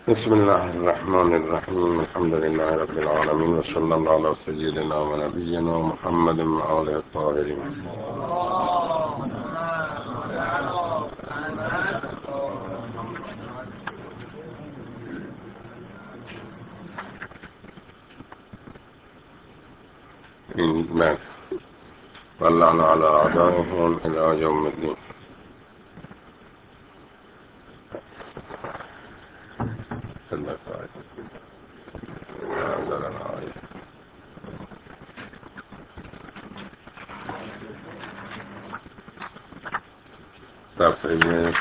بسم الله الرحمن الرحيم. الحمد لله رب العالمين، وصلى الله على سيدنا ونبينا محمد وآله الطاهرين. من والله على أعدائهم إلى يوم الدين. صفحه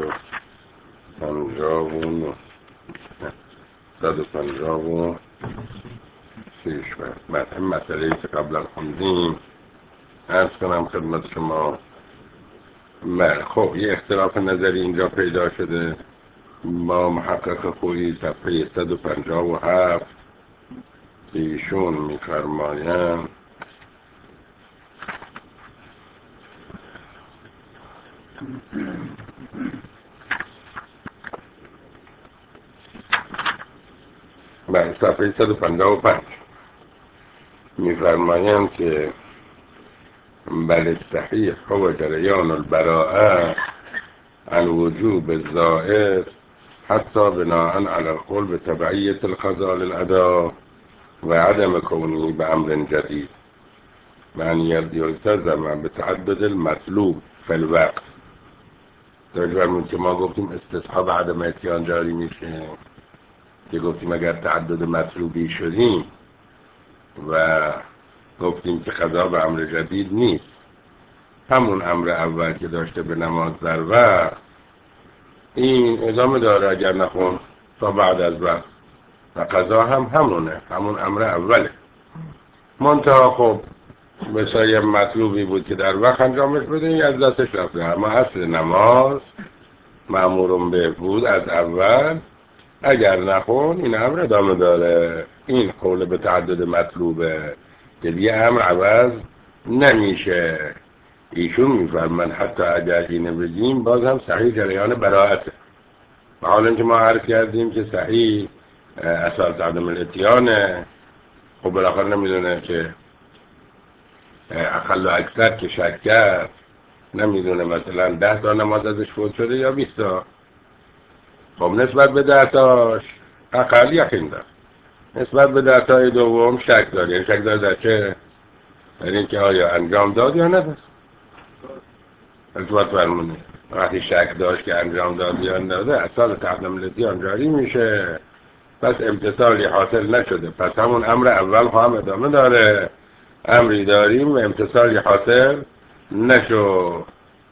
156 مسئله که قبلا خوندیم عرض کنم خدمت شما. خب یه اختلاف نظری اینجا پیدا شده با محقق خویی. صفحه 157 ایشون می‌فرمایند بله صفحه 155 می‌فرمایند که بل الصحیح هو جریان البراءة عن وجوب الزائد حتى بناء على القول بتبعية القضاء للأداء وعدم كونه بأمر جديد، معنی یلتزم بتعدد المطلوب في الوقت. درجه که ما گفتیم استصحاب عدم اتیان جاری میشه، که گفتیم اگر تعدد مطلوبی شدیم و گفتیم که قضا به امر جدید نیست، همون امر اول که داشته به نماز در وقت این ادامه داره اگر نخون تا بعد از وقت، و قضا هم همونه، همون امر اوله. منتها خب بسیار مطلوبی بود که در وقت انجامش بده، این از دستش رفته. اما اصل نماز مأمورون به بود از اول، اگر نخون این امر ادامه داره. این قول به تعدد مطلوبه که دیگه امر عوض نمیشه. ایشون میفرمن حتی اگر اینه بگیم باز هم صحیح جریان براءته. و حالا اینکه ما عرض کردیم که صحیح اساس عدم الاتیانه، خب بالاخره نمیدونه که اقل و اکثر که شک کرد نمیدونه مثلا 10 تا نماز ازش فوت شده یا 20 تا. خب نسبت به 10 تاش اقل یقین داره، نسبت به 10 تای دوم شک داره. یعنی شک داره در چه؟ در این که آیا انجام داد یا نداد. البته فرمونه وقتی شک داشت که انجام داد یا نداده اساس عدم الاتیان جاری میشه، پس امتثالی حاصل نشده، پس همون امر اول هم ادامه داره. امری داریم و امتثالی حاصل نشد.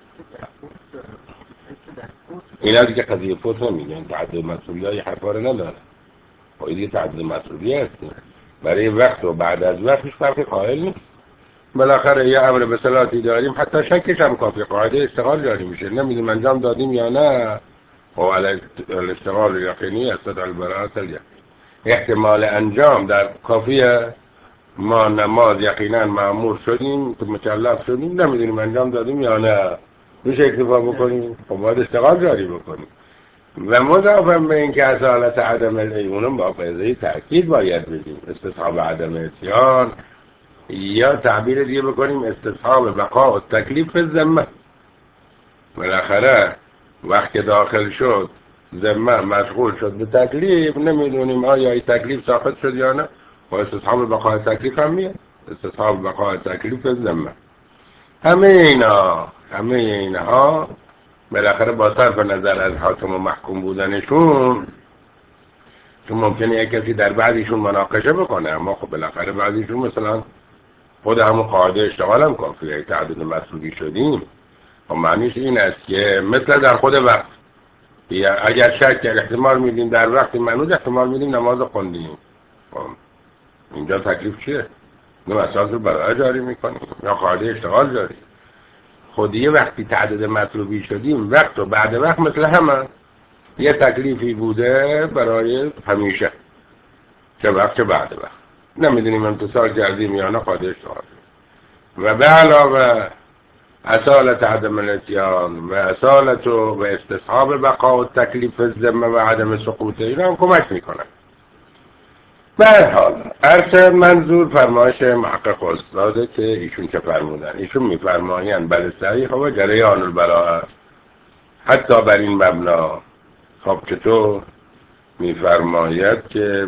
اینا دیگه قضیه فوت نمیگن، تعدد مطلوبی های حرفا رو نداره. خب دیگه تعدد مطلوبی هستیم برای وقت و بعد از وقت هیچ فرقی قائل نیست. بالاخره یه امر به صلاتی داریم، حتی شکش هم کافی، قاعده استقال جاری میشه، نمیدونم انجام دادیم یا نه. و الاستقال یقینی است در البراءة الیقین. احتمال انجام در کافیه. ما نماز یقینا مأمور شدیم، مکلف شدیم، نمیدونیم انجام دادیم یا نه، میشه اکتفا بکنیم؟ خب باید استقال جاری بکنیم. و مضافاً به این که اصالت عدم الایمان با قضیه تأکید باید بدیم، استصحاب عدم اتیان، یا تعبیر دیگه بکنیم استصحاب بقاء و تکلیف ذمه. بالاخره وقت داخل شد ذمه مشغول شد به تکلیف، نمیدونیم آیا این تکلیف ساقط شد یا نه. و استصحاب بقاء تکلیف هم میاد، استصحاب بقاء تکلیف ذمه. همه اینها بالاخره با صرف نظر از حاکم و محکوم بودنشون، چون ممکنه یک کسی در بعضیشون مناقشه بکنه، اما خب بالاخره بعضیشون مثلا خود همون قاعده اشتغال هم کافیه، تعدد مطلوبی شدیم. و معنیش این است که مثل در خود وقت، یا اگر شک کرد احتمال میدیم در وقت منوز، احتمال میدیم نماز خوندیم. اینجا تکلیف چیه؟ نه اساس براءة جاری میکنیم یا قاعده اشتغال جاری. خودیه وقتی تعدد مطلوبی شدیم، وقت و بعد وقت مثل همه یه تکلیفی بوده برای همیشه، چه وقت چه بعد وقت. نمیدونیم امتصال کردیم یا نه، قاعده اشتغال. و به علاوه اصالت عدم الاتیان و اصالت و استصحاب بقا و تکلیف الذمه و عدم سقوط اینا هم کمک میکنن. به هر حال ارچه منظور فرمایش محقق استاده که ایشون که فرمودن، ایشون میفرمایند بله صحیح و جریان البراءه حتی بر این مبنا. خب چطور؟ میفرماید که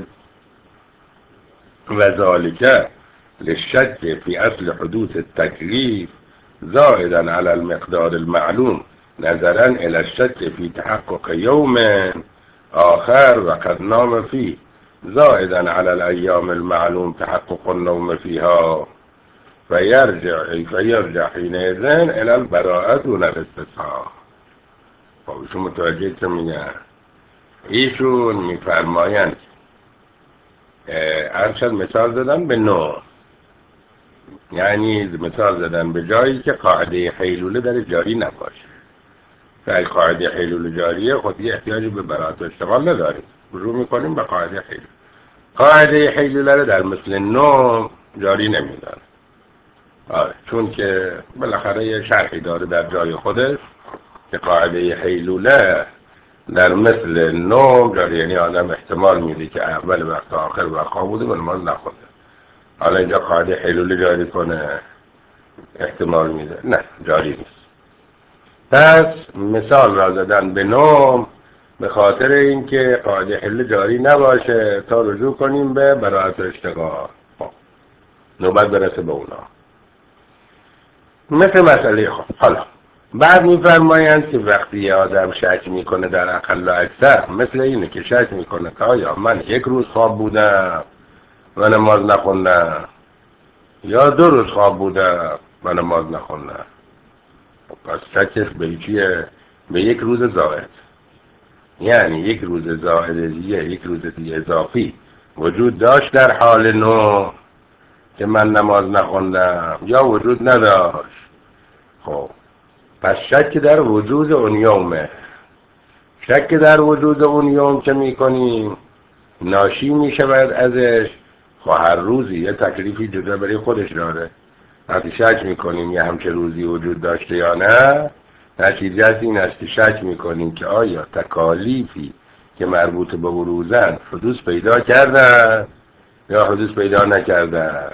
وذالک للشک فی اصل حدوث التکلیف زائدا علی المقدار المعلوم نظرا الى الشک فی تحقق یوم آخر و قد نام فيه زائدا على الأيام المعلوم تحقق النوم فيها فيرجع حينئذ إلى البراءة دون الاستصحاب. خب ایشون متوجه چه میگن؟ ایشون میفرمایند ارشد مثال زدن به نوع، یعنی مثال زدن به جایی که قاعده حیلوله در جاری نباشه. که قاعده حیلوله جاریه خود یه احتیاجی به براءت و اشتغال نداریم، رجوع میکنیم به قاعده حیلوله. قاعده حیلوله رو در مثل نوم جاری نمیدن. چون که بالاخره یه شرحی داره در جای خودش که قاعده حیلوله در مثل نوم جاری، یعنی آدم احتمال میده که اول وقت آخر وقت خواب بوده و نماز نخونده. حالا اینجا قاعده حیلوله جاری کنه احتمال میده؟ نه، جاری نیست. پس مثال را زدن به نوم به خاطر اینکه قاعده حل جاری نباشه تا رجوع کنیم به براءت و اشتغال. نوبت برسه به اونا. مثل مسئله خب حالا بعد میفرمایند که وقتی یه آدم شک میکنه در اقل و اکثر، مثل اینه که شک میکنه که آیا من یک روز خواب بودم و نماز نخوندم یا 2 روز خواب بودم و نماز نخوندم. پس شکش به چیه؟ به یک روز زائد، یعنی یک روز زائد دیگه، یک روز دیگه اضافی وجود داشت در حال نو که من نماز نخوندم یا وجود نداشت. خب پس شک در وجود اون یومه. شک در وجود اون یوم که میکنیم ناشی میشود ازش خب هر روزی یه تکلیفی جدا برای خودش داره. وقتی شک میکنیم یه همچه روزی وجود داشته یا نه، نتیجه این است که شک میکنیم که آیا تکالیفی که مربوط به روزن حدوث پیدا کردن یا حدوث پیدا نکردن.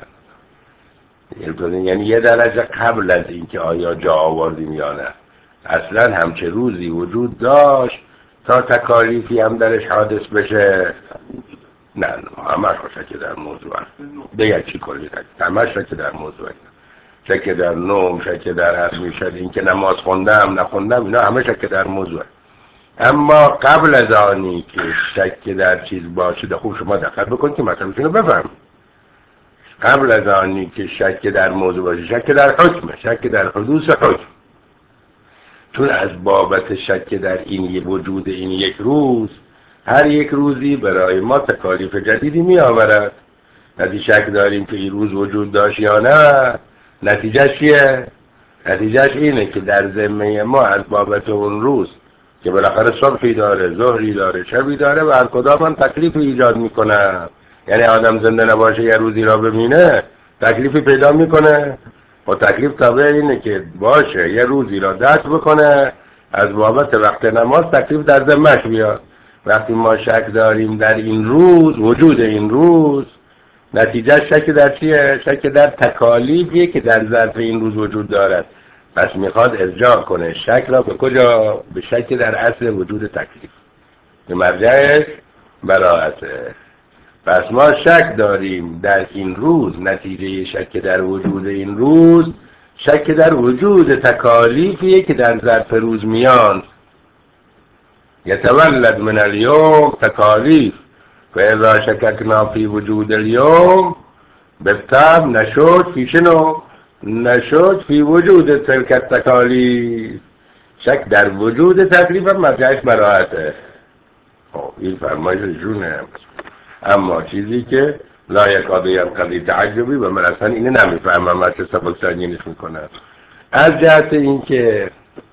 یعنی یه درجه قبل از این که آیا جا آوردیم یا نه، اصلا همچه روزی وجود داشت تا تکالیفی هم درش حادث بشه. نه همش شک در موضوع هست. دیگه چی کلی همش شک در موضوع هست. شک در نوم، شک در هست میشد این که نماز خوندم نخوندم، اینا همه شک در موضوع هست. اما قبل از آنی که شک در چیز باشه، خوب شما دقت بکنید که مثلا اینو بفهم. قبل از آنی که شک در موضوع باشه، شک در حکمه، شک در حدوث حکم. چون از بابت شک در این وجود این یک روز، هر یک روزی برای ما تکالیف جدیدی می آورد. نتیجه شک داریم که این روز وجود داشت یا نه، نتیجه چیه؟ نتیجهش اینه که در ذمه ما از بابت اون روز که بالاخره صبحی داره، ظهری داره، شبی داره و هر کدام هم تکلیف ایجاد میکنه. یعنی آدم زنده نباشه یه روزی را ببینه تکلیفی پیدا میکنه و تکلیف تابع اینه که باشه یه روزی را دست بکنه از بابت وقت نماز تکلیف در ذمه‌اش بیاد. وقتی ما شک داریم در این روز، وجود این روز، نتیجه شک در چیه؟ شک در تکالیفیه که در ظرف این روز وجود دارد. پس میخواد ارجاع کنه شک را به کجا؟ به شک در اصل وجود تکلیف که مرجعش براءته. پس ما شک داریم در این روز، نتیجه شک در وجود این روز شک در وجود تکالیفیه که در ظرف روز میان. یتولد من اليوم تکالیف و اذا شککنا فی وجود اليوم بالطبع نشد فی شنو؟ نشد فی وجود تلک التکالیف. شک در وجود تکلیف هم مرجعش براءته. این فرمایش جونه. اما چیزی که لا یکاد ینقضی تعجبی و من اصلا اینه نمیفهمم چه سبک سنگینش میکنم. از جهت اینکه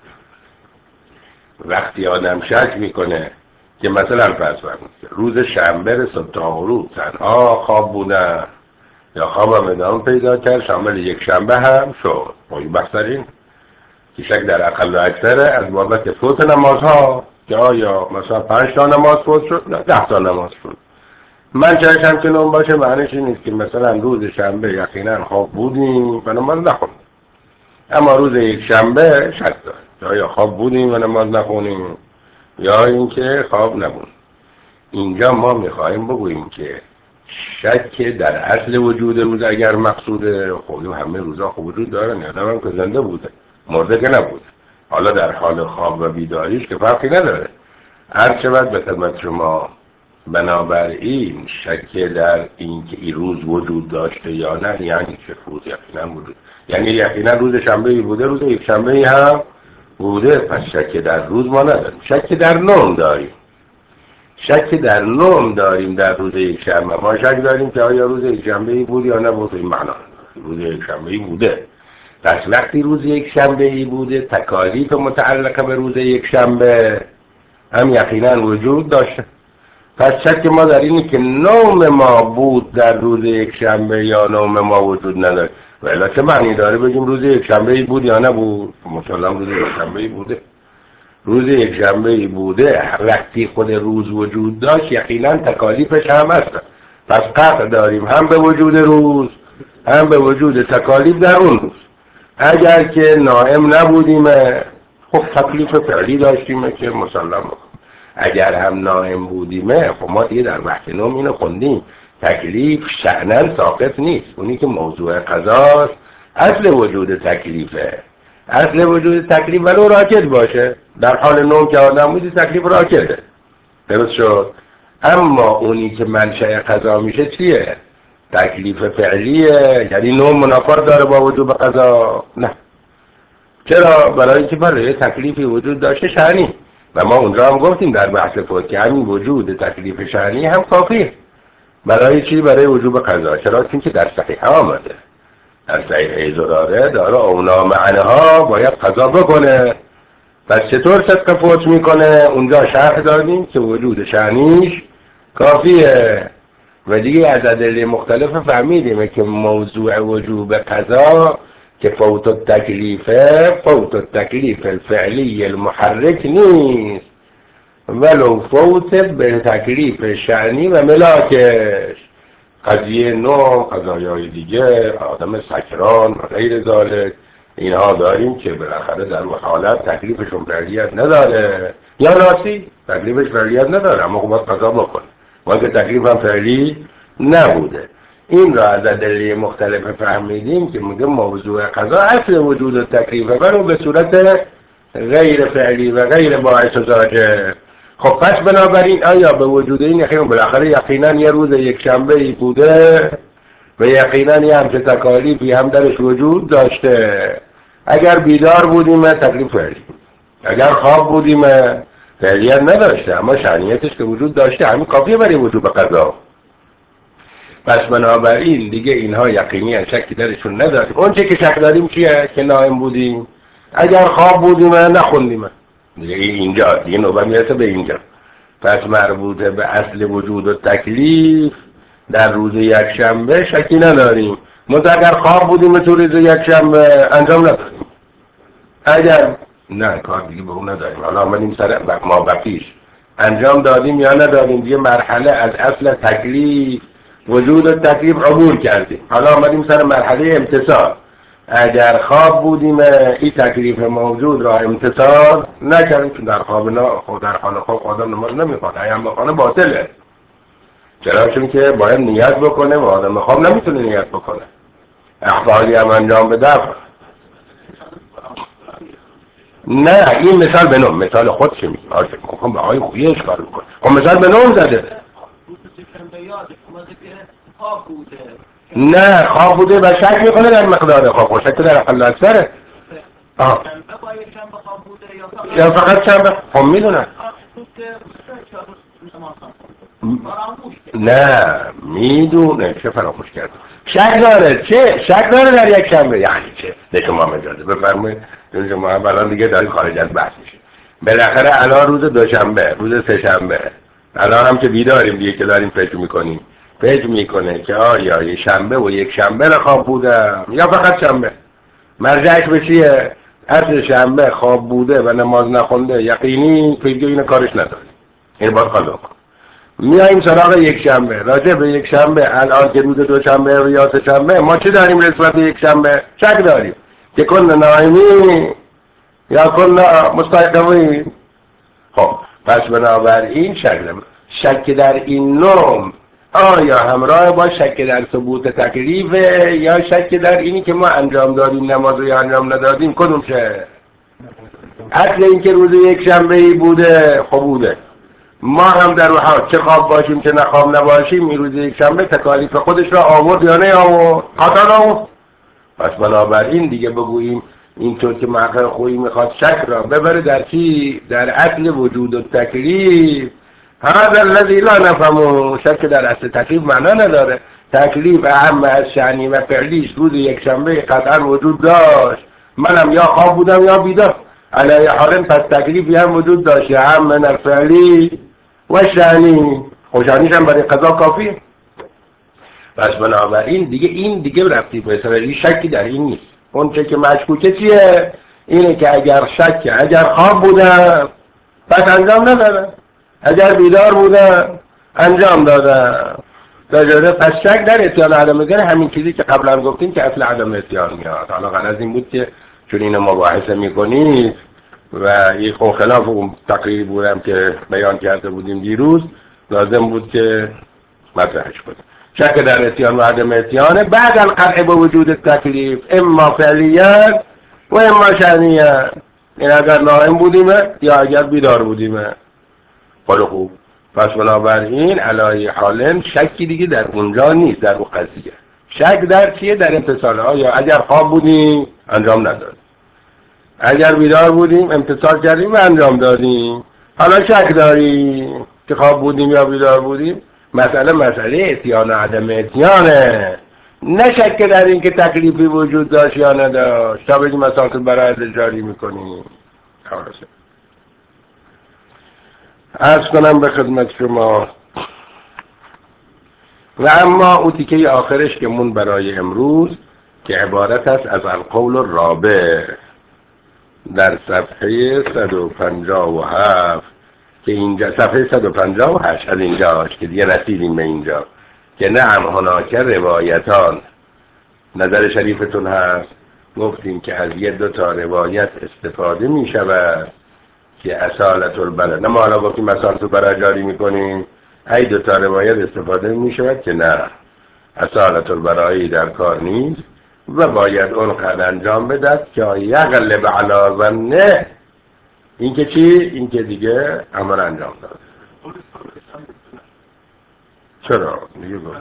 وقتی آدم شک میکنه که مثلا فرض کنید روز شنبه صبح تا غروب تنها خواب بودم یا خوابم ادامه پیدا کرد شامل یک شنبه هم شد، این بحث داریم. که شک در اقل و اکثره از بابت فوت نمازها که آیا مثلا 5 تا نماز فوت شد نه 10 تا نماز شد. من چشم که نون باشه معنیش این نیست که مثلا روز شنبه یقینا خواب بودیم و نماز نخوندیم، اما روز یک شنبه شک داریم که آیا خواب بودیم و نماز نخونیم یا اینکه خواب نبودیم. اینجا ما میخواهیم بگوییم که شک در اصل وجود روز اگر مقصوده، خب همه روزا خوب وجود دارن، آدم هم که زنده بوده مرده که نبوده، حالا در حال خواب و بیداریش که فرقی نداره. هر شود به خدمت شما، بنابراین شک در این که این روز وجود داشته یا نه یعنی چه روز یقینا وجود، یعنی یقینا روز شنبه بوده، روز یک شنبه هم بوده، پس شک در روز ما نداریم. شک در نوم داریم، شک در نوم داریم در روز یک شنبه. ما شک داریم که آیا روز یک شنبه بود یا نبود. این معنا روز یک شنبه بوده، پس وقتی روز یک شنبه بوده تکالیف متعلقه به روز یک شنبه هم یقینا وجود داشته. پس شک ما در اینه که نوم ما بود در روز یک شنبه یا نوم ما وجود نداره. ولی چه معنی داره بگیم روز یک شنبه بود یا نبود؟ مسلم روز یک شنبه بوده، روز یک شنبه بوده. وقتی خود روز وجود داشت یقینا تکالیفش هم هست، پس قطع داریم هم به وجود روز هم به وجود تکالیف در اون روز. اگر که نائم نبودیم خب تکلیف فعلی داشتیم که مسلم. اگر هم نائم بودیم خب ما دیگه در بحث نوم اینو خوندیم، تکلیف شأناً ساقط نیست، اونی که موضوع قضاست اصل وجود تکلیفه. اصل وجود تکلیف ولو راکد باشه، در حال نوم که آدم بودی تکلیف راکده، درست شد. اما اونی که منشأ قضا میشه چیه؟ تکلیف فعلیه، یعنی نوم منافات داره با وجوب قضا؟ نه. چرا؟ برای اینکه برای تکلیفی وجود داشته شأنی، و ما اونجا هم گفتیم در بحث فوت که همین وجود تکلیف شأنی هم کافیه. برای چی؟ برای وجوب قضا. چرا؟ که در صحیح آمده، در صحیح داره اونا معنیها باید قضا بکنه. پس چطور صدق فوت میکنه؟ اونجا شرح دادیم که وجود شأنیش کافیه و دیگه از ادله مختلف فهمیدیم که موضوع وجوب قضا که فوت التکلیف الفعلی المحرک نیست، ولو فوت به تکلیف شأنی و ملاکش، قضیه نوم، قضایای دیگه، آدم سکران و غیر ذالک، اینها داریم که بالاخره در اون حالت تکلیفشون فعلیت نداره، یا ناسی تکلیفش فعلیت نداره اما خب باید قضا بکنه، ولی که تکلیف هم فعلی نبوده. این را از ادله مختلف فهمیدیم که میگه موضوع قضا اصل وجود تکلیفه، ولی به صورت غیر فعلی و غیر باعث زاجر. خب پس بنابراین آیا به وجود این یقین بالاخره یقینا یه روز یک شنبه ای بوده و یقینا یه همچه تکالیفی هم درش وجود داشته؟ اگر بیدار بودیم تکلیف فعلی، اگر خواب بودیم فعلیت نداشته اما شأنیتش که وجود داشته، همین کافیه برای وجوب قضا. پس بنابراین دیگه اینها یقینی ان شکی درشون نداریم. اون چه که شک داریم چیه؟ که نائم بودیم، اگر خواب بودیم نخوندیم دیگه. اینجا دیگه نوبت میرسه به اینجا. پس مربوط به اصل وجود و تکلیف در روز یک شنبه شکی نداریم. اگر خواب بودیم تو روز یک شنبه انجام نداریم. اگر نه کار دیگه به اون نداریم. حالا آمدیم سر ما بقیش انجام دادیم یا ندادیم، دیگه مرحله از اصل تکلیف وجود و تکلیف عبور کردیم. حالا آمدیم سر مرحله امتصال. اگر خواب بودیم این تکلیف موجود را امتصال نکردیم، چون در خواب در حال خواب آدم نماز نمیخواد، ایم بخوانه باطله. چرا؟ چون که باید نیت بکنه و آدم خواب نمیتونه نیت بکنه، اخباری هم انجام بده. نه این مثال به نوم، مثال خودش میگه میخوام به آقای خویش کار میکنه. خب مثال به نوم زده. نه خواب بوده و شک میکنه در مقدار خواب، شک در اقل اکثره. یا فقط شنبه؟ خب میدونم. نه میدونه چه فراموش کرد. شک داره. چه؟ شک داره در یک شنبه یعنی چه؟ ده شما مجازه بفرمایید. شما الان دیگه دارید خارج از بحث میشه. بالاخره الان روز دوشنبه، روز سه‌شنبه، الان هم که بیداریم دیگه که داریم فکر میکنیم، فکر میکنه که آیا یک شنبه و یک شنبه را خواب بودم یا فقط شنبه. مرجعش به چیه؟ عصر شنبه خواب بوده و نماز نخونده یقینی توی اینو کارش نداره، این باید قضا کن. میاییم سراغ یک شنبه. راجع به یک شنبه الان که روز دوشنبه یا سه شنبه ما چه داریم نسبت به یک شنبه؟ شک داریم که کن نائمی یا کن مستيقظین. خب پس بنابراین شک در این نوم آیا همراه با شک در ثبوت تکلیفه یا شک در اینی که ما انجام دادیم نماز یا انجام ندادیم؟ کدوم شه؟ اصل این که روز یک شنبه ای بوده خب بوده، ما هم در حال چه خواب باشیم چه نخواب نباشیم این روز یک شنبه تکالیف خودش را آورد یا نه آورد؟ قطعا آورد. پس بنابراین دیگه بگوییم اینطور که محقق خویی میخواد شک را ببره در چی؟ در اصل وجود و تکلیف. هذا الذي لا نفهمه. شک در اصل تکلیف معنا نداره. تکلیف اهم از شأنی و فعلیش روز یک شنبه قطعا وجود داشت، منم یا خواب بودم یا بیدار، علیه حال پس تکلیفی هم وجود داشت هم من الفعلی و شأنی، خوشانیش هم برای قضا کافیه. پس بنابراین دیگه این دیگه رفتی به سرائی شکی در این نیست. اون چه که مشکوکه چیه؟ اینه که اگر اگر خواب بودم پس انجام ندادم، اگر بیدار بودم انجام دادم. پس شک در اتیان عدم اتیان همین چیزی که قبلا گفتیم که اصل عدم اتیان میاد. حالا غرض این بود که چون اینو مباحثه میکنید و این خلاف اون تقریری بودم که بیان کرده بودیم دیروز، لازم بود که مطرحش کنیم. شک در اتیان و عدم اتیانه بعد القطع به وجود تکلیف، اما فعلیت و اما شأنیت. این اگر نائم بودیم یا اگر بیدار بودیم. خیلی خوب. پس بنابراین علی حالن شکی دیگه در اونجا نیست، در اون قضیه. شک در چیه؟ در امتصال. آیا اگر خواب بودیم انجام ندادیم، اگر بیدار بودیم امتصال کردیم و انجام دادیم. حالا شک داریم که خواب بودیم یا بیدار بودیم. مسئله اتیان و عدم اتیانه، نه شک در این که تکلیفی وجود داشت یا نداشت. تا بگیم مسائل برای جاری میکنیم. خلاصه عرض کنم به خدمت شما و اما او تیکه آخرش که مون برای امروز که عبارت است از القول الرابع در صفحه 157 که اینجا صفحه 158 از اینجاست که دیگه رسیدیم به اینجا که نعم هناک روایتان. نظر شریفتون هست گفتیم که از یه دو تا روایت استفاده می شود که اصالت البراء، نه ما حالا گفتیم اصالت البراء جاری میکنیم، ای دو تا روایت استفاده می شود که نه اصالت البراءی در کار نیست و باید اون قدر انجام بدد که یغلب علی ظنه. این که چی؟ این که دیگه عمل انجام داد. چرا؟ دیگه گفت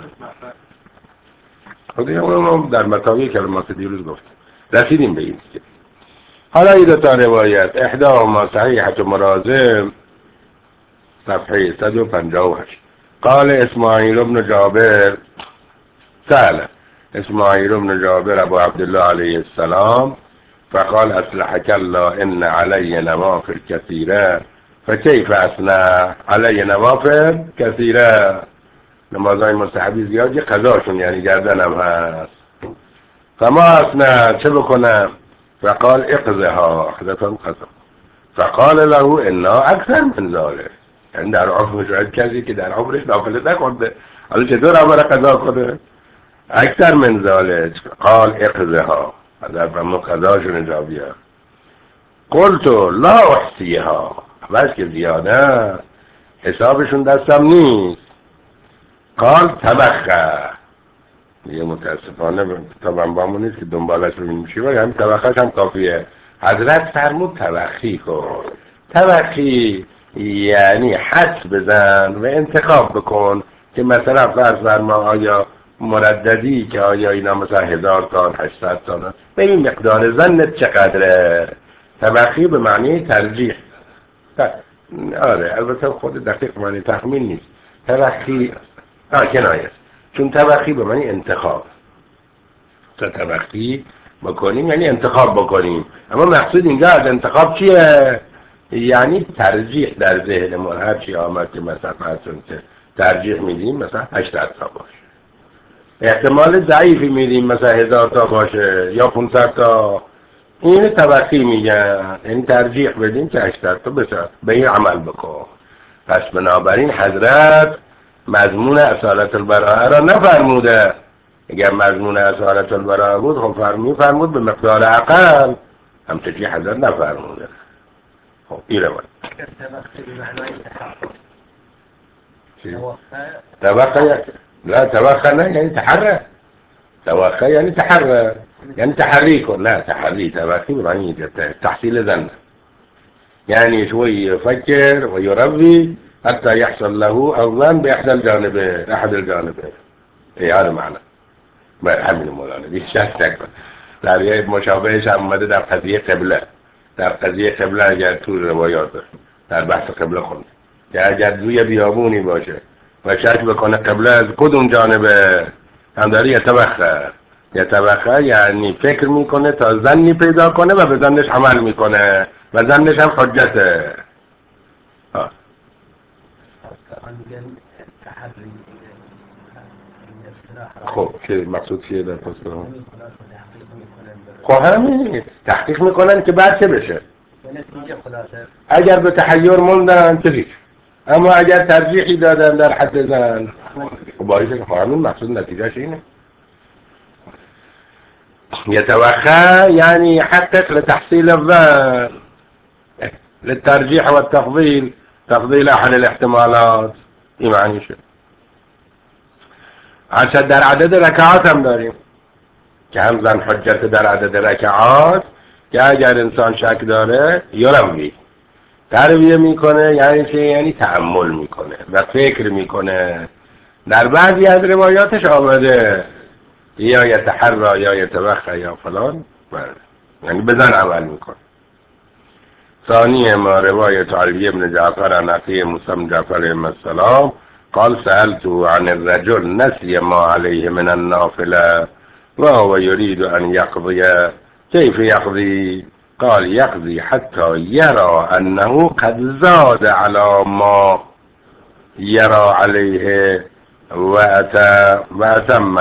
خودی همون در مطاوی کلمات دیروز گفت رسیدیم به این که حالا این دو تا روایت احداهما صحیحة مرازم صفحه 158 قال اسماعیل بن جابر سأل اسماعیل بن جابر ابو عبدالله علیه السلام فقال اصلحك الله ان علی نوافل كثيرة فكيف اصنع علی نوافل كثيرة. نمازهای مستحبی زیاد، یه قضاشون یعنی گردنم هست. فما اصنع، چه بکنم؟ فقال اقضها، حضرتان قضا. فقال له انا اکثر من ذلك. یعنی در عرف مشاهد کردی که در عمرش نافله نخورده، حالا چطور عمر قضا کنه؟ اکثر من ذلك. قال اقضها، حضرت فرمود قضاشون اینجا بیار. قلت لا احصیها، بس که زیاده حسابشون دستم نیست. قال تبخه، دیگه متاسفانه طبعا بامون نیست که دنبالش رو میشی ولی همین تبخش هم کافیه. حضرت فرمود تبخی کن. تبخی یعنی حد بزن و انتخاب بکن که مثلا فرض بر ما آیا مرددی که آیا اینا مثلا 1000 تا 800 تا به این مقدار زنت چقدره. تبخی به معنی ترجیح. آره البته خود دقیق معنی تخمین نیست. تبخی کنایه، چون تبخی به معنی انتخاب. تبخی بکنیم یعنی انتخاب بکنیم، اما مقصود اینجا از انتخاب چیه؟ یعنی ترجیح در ذهن ما. هر چی آمد که مثلا ترجیح میدیم مثلا 800 تا باشه، احتمال ضعیفی میدیم مثلا 1000 تا باشه یا 500 تا، این توقی میگن، این ترجیح بدین که 80 تا بسر به این عمل بکن. پس بنابراین حضرت مضمون اصالت البراءه را نفرموده. اگر مضمون اصالت البراءه بود خب میفرمود به مقدار اقل، همچنین حضرت نفرموده. خب این رو توقع لا توقع نه یعنی تحرى. توقع يعني تحرى، يعني تحريك. لا تحري توقي يعني تحصيل ذنب، يعني شوي يفكر ويربي حتى يحصل له الظن بأحد الجانبين، أحد الجانبين. إيه هذا معنى. ما يحمل مولانا بیشتر در یه مشابهش هم اومده در قضیه قبله. در قضیه قبله اگر تو روایات در بحث قبله خونده که اگر روی بیابونی باشه و شک بکنه قبله از کدوم جانبه، هم داره یتوخه یعنی فکر میکنه تا ظنی پیدا کنه و به ظنش عمل میکنه و ظنش هم حجته. خب چه مقصود چیه در پس کنم؟ خب همین تحقیق میکنن که بعد چه بشه. اگر به تحیر موندن چه، اما اگر ترجیحی دادن در حد زن خب باعثه که همین مقصود نتیجهش اینه. يتوخى يعني يحقق لتحصيل الظن للترجيح والتفضيل، تفضيل أحد الاحتمالات. این معنیشه. عشان در عدد رکعات هم داریم که هم زن حجت در عدد رکعات که اگر انسان شک داره یروی ترویه میکنه، یعنی چه؟ یعنی تأمل میکنه و فکر میکنه. در بعضی از روایاتش آمده یا یتحرى یا یتوخى یا فلان، یعنی بزن عمل میکنه. ثانی ما روایت علی بن جعفر عن اخی موسی بن جعفر علیه السلام قال سألت عن الرجل نسي ما عليه من النافلة وهو يريد أن يقضي كيف يقضي؟ قال يقضي حتى يرى أنه قد زاد على ما يرى عليه وأتم.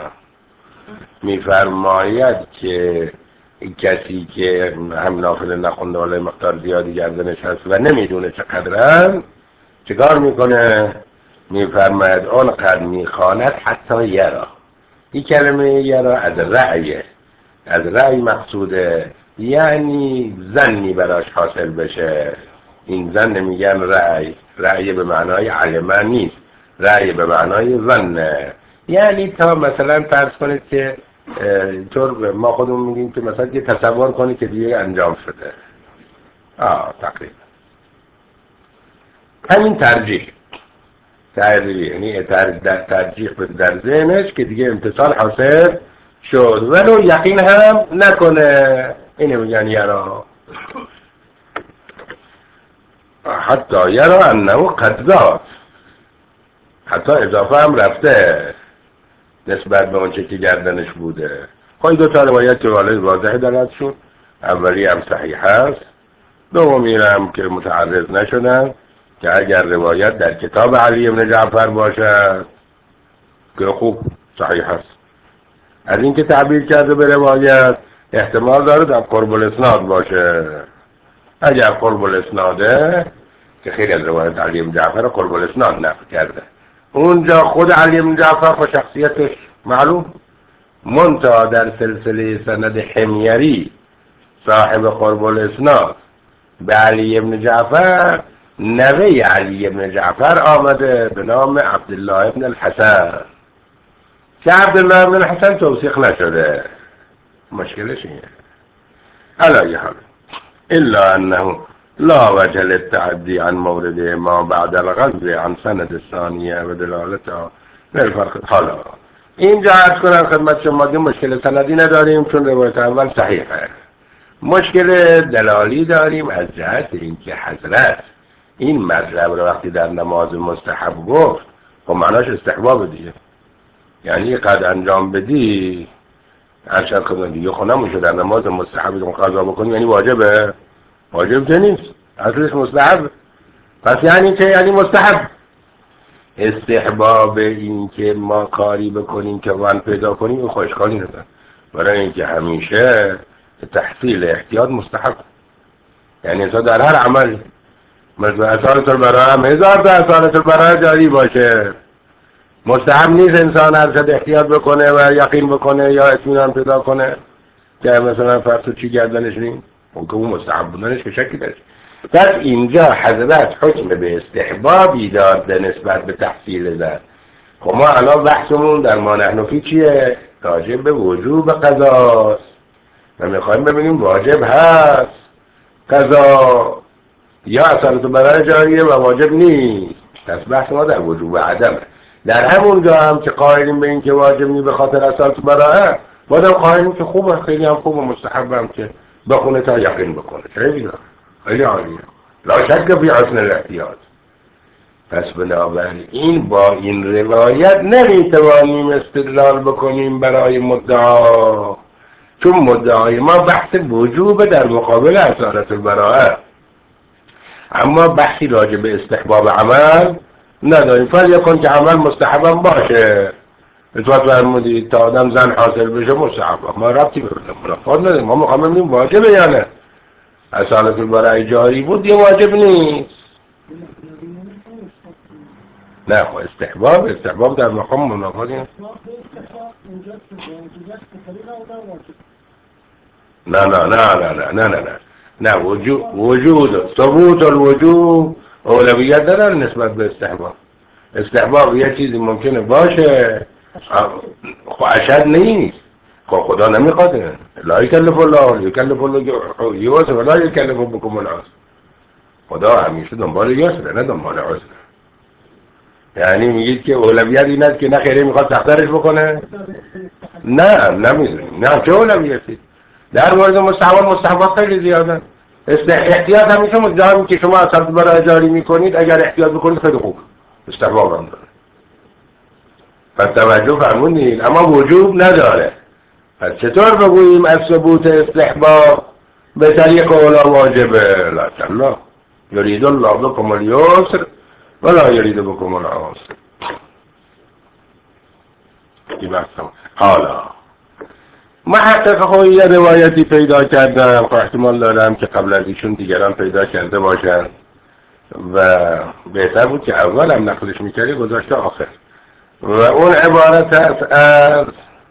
میفرماید که کسی که هم نافله نخونده ولی مقدار زیادی گردنش هست و نمیدونه چقدرن چیکار میکنه؟ میفرماید اونقدر میخواند حتی یرا. این کلمه یرا از رأیه، از رأی مقصوده، یعنی ظنی براش حاصل بشه. این ظن میگن رأی. رأی به معنای علمه نیست، رأی به معنای ظنه. یعنی تا مثلا فرض کنید که طور ما خودمون میگیم که مثلا یه تصور کنید که دیگه انجام شده. تقریبا همین ترجیح یعنی ترجیح در ذهنش که دیگه امتصال حاصل شد ولو یقین هم نکنه. اینه میگن یرا حتی یرا انه قد زاد، حتی اضافه هم رفته نسبت به اونچه که گردنش بوده. خواهی دو تا روایت که واضحه دارد شد. اولی هم صحیح هست، دومی هم که متعرض نشدن که اگر روایت در کتاب علی بن جعفر باشد که خوب صحیح هست. از این که تعبیر کرده به روایت احتمال داره در قرب الاسناد باشه. اگر قرب الاسناده که خیلی از روایت علی بن جعفر قرب الاسناد نقل کرده، اونجا خود علی بن جعفر خود شخصیتش معلوم، منتها در سلسله سند حمیری صاحب قرب الاسناد به علی بن جعفر نوه علی بن جعفر آمده به نام عبدالله بن الحسن که عبدالله بن الحسن توثیق نشده. مشکلش اینه. علی حال الا انه لا وجه للتعدي عن مورد ما بعد الغزو عن سند الثانية و دلالتها للفرق. حالا اینجا عرض کنم خدمت شما که مشکل سندی نداریم چون روایت اول صحیحه. مشکل دلالی داریم از جهت اینکه حضرت این مطلب رو وقتی در نماز مستحب گفت خب معناش استحباب دیگه، یعنی قد انجام بدی ارشد کنم دیگه خونمون شد در نماز مستحب قضا بکنی یعنی واجبه؟ واجب که نیست، اصلش مستحب. پس یعنی چه؟ یعنی مستحب. استحباب این که ما کاری بکنیم که وان پیدا کنیم این خوشحالی ندارم، برای اینکه همیشه تحصیل احتیاط مستحب. یعنی انسان در هر عمل مثل اصالت البراءه هم 1000 تا اصالت البراءه جاری باشه، مستحب نیست انسان ارشد احتیاط بکنه و یقین بکنه یا اطمینان پیدا کنه که مثلا فرض چی گردنش نیم، اون که اون مستحب بودنش به شکلی داشت. پس اینجا حضرت حکم به استحبابی داد به نسبت به تحصیل زن. خب ما الان بحثمون در ما نحن فی چیه؟ راجع به وجوب قضاست و میخوایم ببینیم واجب هست قضا یا اصالت برای جاریه و واجب نیست. پس بحث ما در وجوب و عدمه. در همونجا هم که قائلیم به این که واجب نیست به خاطر اصالت برای، بازم قائلیم که خوبه، خیلی هم خوبه، مستحبم که بخونه تا یقین بکنه. خیلی عالیه، لا شک فی حسن الاحتیاط. پس بنابراین با این روایت نمیتوانیم استدلال بکنیم برای مدعا، چون مدعای ما بحث وجوب در مقابل اصالت البراءه، اما بحثی راجع به استحباب عمل نداریم. فلیکن که عمل مستحبم باشه، اثبات فرمودید تا آدم زن حاصل بشه مستحبه، ما ربطی به منافات نداریم. ما میخوایم ببینیم واجبه یا نه. اصالت البراءه جاری بود یا واجب نیست؟ نه خب استحباب در مقام منافات نیست. نه وجود ثبوت الوجوب اولویت داره نسبت به استحباب یه چیزی ممکنه باشه خب اشد نیست. خب خدا نمیخواد، لا یکلف الله یوسف ولا یکلف بکم العسر. خدا همیشه دنبال یسره نه دنبال عسر. یعنی میگید که اولویت این است که نه خیره میخواد سخترش بکنه؟ نه نمیدونیم، نه چه اولویتی؟ در مورد مستحبات خیلی زیاده. احتیاط همیشه مدعا که شما اصلا برای جاری میکنید، اگر احتیاط بکنید خیلی خوب، استحباب هم داره. پس توجه فرمونید، اما وجوب نداره. پس چطور بگوییم از ثبوت استحباب به طریق اولا واجبه؟ لا الله یرید الله بکم الیسر ولا یرید بکم العسر. حالا محقق خواهی یه روایتی پیدا کردم، احتمال دارم که قبل از ایشون دیگران پیدا کرده باشن و بهتر بود که اول هم نقلش میکردی گذاشته آخر، و اون عبارت از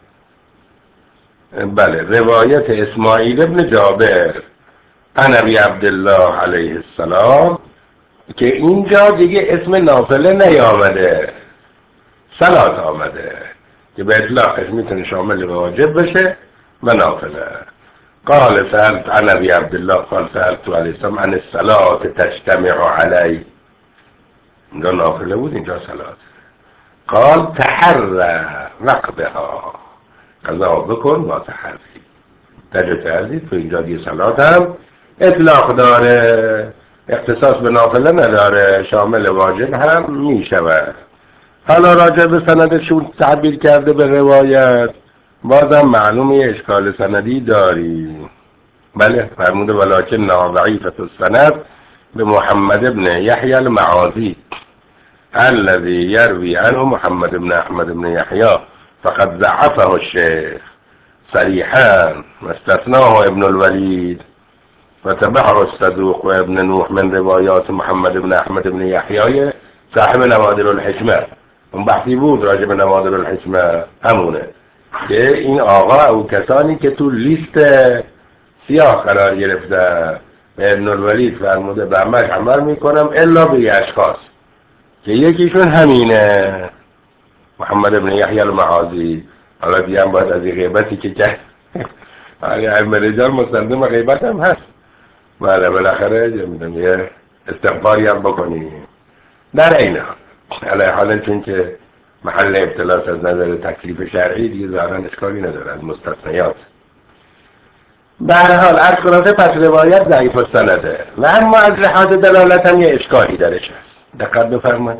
روایت اسماعیل ابن جابر عن ابی عبدالله علیه السلام که اینجا دیگه اسم نافله نیامده، صلات آمده که به اطلاقش میتونه شامل واجب بشه و نافله. قال سألت عن ابي عبد الله قال سألت عليه السلام عن الصلاة تجتمع علي. اینجا نافله بود، اینجا صلات. قال تحرى رقبها، قضا بکن با تحری. تجتازی تو اینجا دیگه صلات هم اطلاق داره، اختصاص به نافله نداره، شامل واجب هم میشود. حالا راجع به سندشون تعبیر کرده به روایت، بازم معلومه اشکال سندی داری. بله فرموده ولکن ضعیفة السند به محمد ابن یحیی المعاذی الذي يروي عنه محمد ابن احمد ابن یحیی فقد ضعفه الشيخ صريحا واستثناه ابن الوليد وتبعه الصدوق وابن نوح من روایات محمد ابن احمد ابن یحیی صاحب نوادر الحکمه. اون بحثی بود راجع به نوادر الحکمه، همونه که این آقا او کسانی که تو لیست سیاه قرار گرفته ابن الولید فرموده به همش عمل میکنم الا به اشخاص که یکیشون همینه محمد ابن یحیی المعاذی. حالا دیگه هم باید از این غیبتی که کرد علم رجال مستلزم غیبت هم هست، بله بالاخره یه استغفاری هم بکنیم در این حال. حالا چون که محل ابتلاس از نظر تکلیف شرعی دیگه ظاهرا اشکالی نداره از مستثنیات. به هر حال از خلاصه پس روایت ضعیف السنده و اما از لحاظ دلالت هم یه اشکالی درش هست. دقت بفرمایید.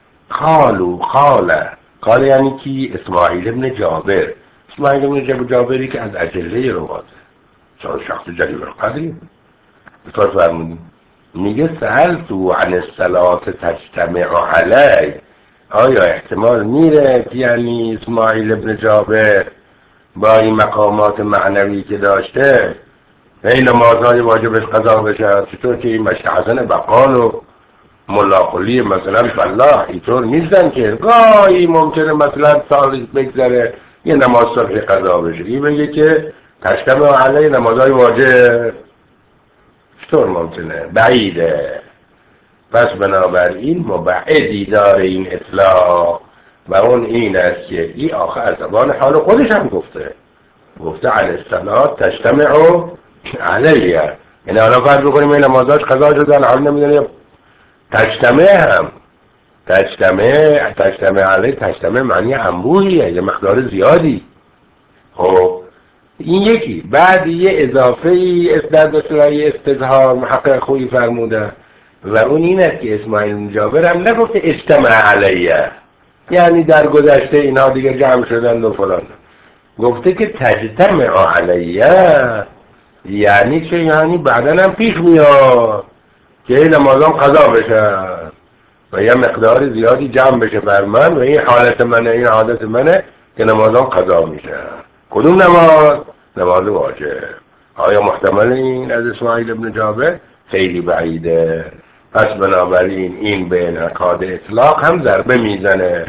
قال یعنی کی؟ اسماعیل ابن جابر. اسماعیل ابن جابری که از اجله رواته، چون شخص جلیل القدری. دقت فرمودید میگه سألتو عن الصلاة تجتمع علی. آیا احتمال میره که یعنی اسماعیل ابن جابر با این مقامات معنوی که داشته این نمازهای واجبش قضا بشه. چطور که این مشت حسن بقال و ملاقلی مثلا فلاح اینطور نیستن که گاهی ممکنه مثلا سال بگذره یه نماز صبح قضا بشه. این بگه که تجتمع علیه نمازهای واجب، چطور ممکنه؟ بعیده. پس بنابراین مبعدی داره این اطلاق و اون این است که این آخه از زبان حال خودش هم گفته علی الصلاة تجتمع علیه. یعنی حالا فرض بکنیم این نمازاش قضا شدن، حال نمیدونیم تجتمع علیه. تجتمع معنی انبوهیه، یه مقدار زیادی. خب این یکی. بعد یه اضافه ای در دستورای استظهار محقق خویی فرموده و اون این است که اسماعیل جابر هم نگفته اجتمع علیه، یعنی در گذشته اینا دیگه جمع شدن و فلان، گفته که تجتمع علیه، یعنی چه؟ یعنی بعدن هم پیش میاد که این نمازام قضا بشه و یه مقدار زیادی جمع بشه بر من و این حالت منه، این عادت منه که نمازام قضا میشه. کدوم نماز؟ نماز واجب. آیا محتمل این از اسماعیل ابن جابر؟ خیلی بعیده. پس بنابراین این به انعقاد اطلاق هم ضربه میزنه.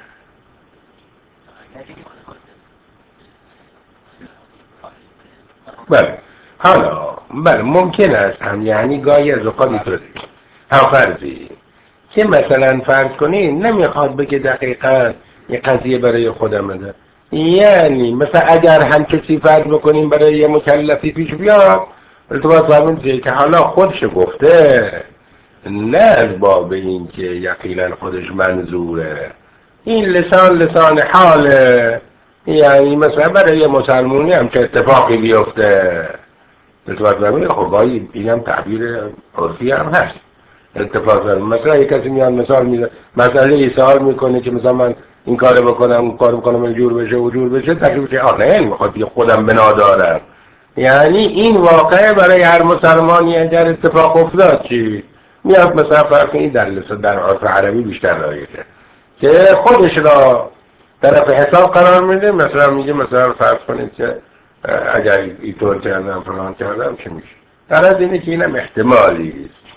بله بله ممکن است هم، یعنی گاهی از اوقات اینطوری هم فرضی که مثلا فرض کنین نمیخواد بگه دقیقا یه قضیه برای خودم بده، یعنی مثلا اگر هم کسی فرض بکنیم برای یه مکلفی پیش بیاد ارتباط فرمون که حالا خودش گفته، نه از باب این که یقینا خودش منظوره، این لسان حاله. یعنی مثلا برای یه مسلمونی هم که اتفاقی بیفته اتفاق فرمون، خب گاهی اینم تعبیر عرفی هم هست اتفاق فرمون. مثلا یک کسی میاد مثال میده، مسئله سوال میکنه که مثلا من این کارو بکنم اون کارو بکنم اینجور بشه و جور بشه، تکلیف چه؟ نه میخواد دیگه خودم بنا دارم. یعنی این واقعه برای هر مسلمانی اگر اتفاق افتاد چی میاد مثلا فرض کنید در عرف عربی بیشتر رایجه که خودش را طرف حساب قرار میده. مثلا میگه مثلا فرض کنید که اگر اینطور کردم فلان کردم چه میشه؟ در از اینه که اینم احتمالی است.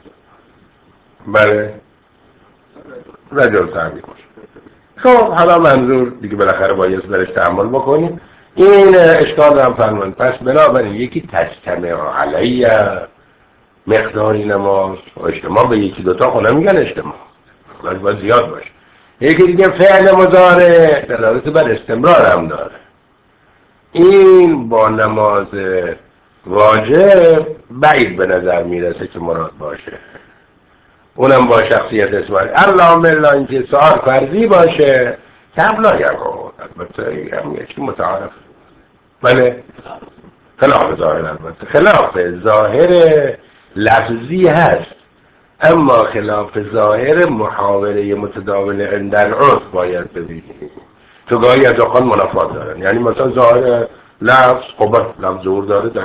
بله رجل تعبیر باشه. خب حالا منظور دیگه بالاخره باید برش تحمل بکنیم. این اشکال هم فرمون. پس بنابراین یکی تجتمع علیه مقداری نماز و اجتماع به یکی دوتا خونه میگن اجتماع باید زیاد باشه. یکی دیگه فعل مضارع دلالت بر استمرار هم داره. این با نماز واجب بعید به نظر میرسه که مراد باشه، اونم با شخصیت اسماعیل. اللهم الا اینکه سؤال فرضی باشه کم لا یقول، البته هم یکی متعارف. بله خلاف ظاهر، البته خلاف ظاهر لفظی هست، اما خلاف ظاهر محاوره متداول عند العرف باید ببینیم، تو گاهی از اوقات منافات دارن. یعنی مثلا ظاهر لفظ خب لفظ ظهور داره در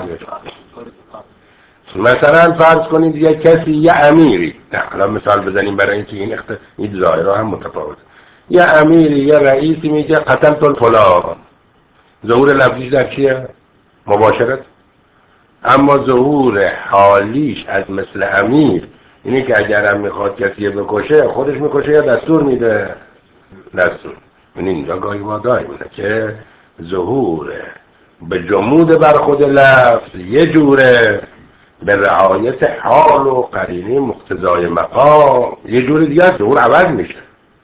مثلا فرض کنید یک کسی یه امیری، نه حالا مثال بزنیم برای اینکه این ظاهرها هم متفاوت، یه امیری یه رئیسی میگه قتلت الفلان، ظهور لفظیش در چیه؟ مباشرت. اما ظهور حالیش از مثل امیر اینه که اگر هم میخواد کسی بکشه خودش میکشه یا دستور میده؟ دستور. این اینجا گاهی ما داریم که ظهور به جمود بر خود لفظ یه جوره، به رعایت حال و قرینه مقتضای مقام یه جور دیگه ظهور عوض میشه.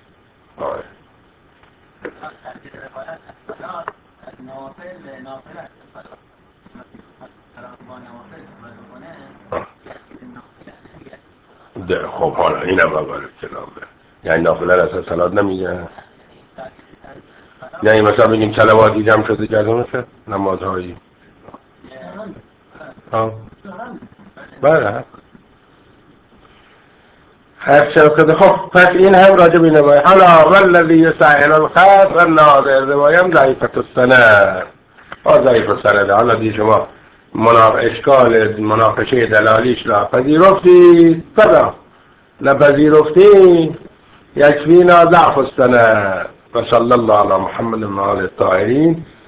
خب حالا این هم اول اختلافه، یعنی نافله را اصلا صلات نمیگه، یعنی مثلا بگیم صلواتی جمع شده جزمه شد نمازهایی. بله هر شرکت. خب پس این هم راجع به روایت. حالا والذی یسعل الخط و ناظر روایت ضعیفت السند ضعیف السند. حالا دی شما اشکال مناقشه دلالیش را پذیرفتید، فدا نپذیرفتید یکفینا ضعف السند. و صلی الله علی محمد و آله الطاهرین.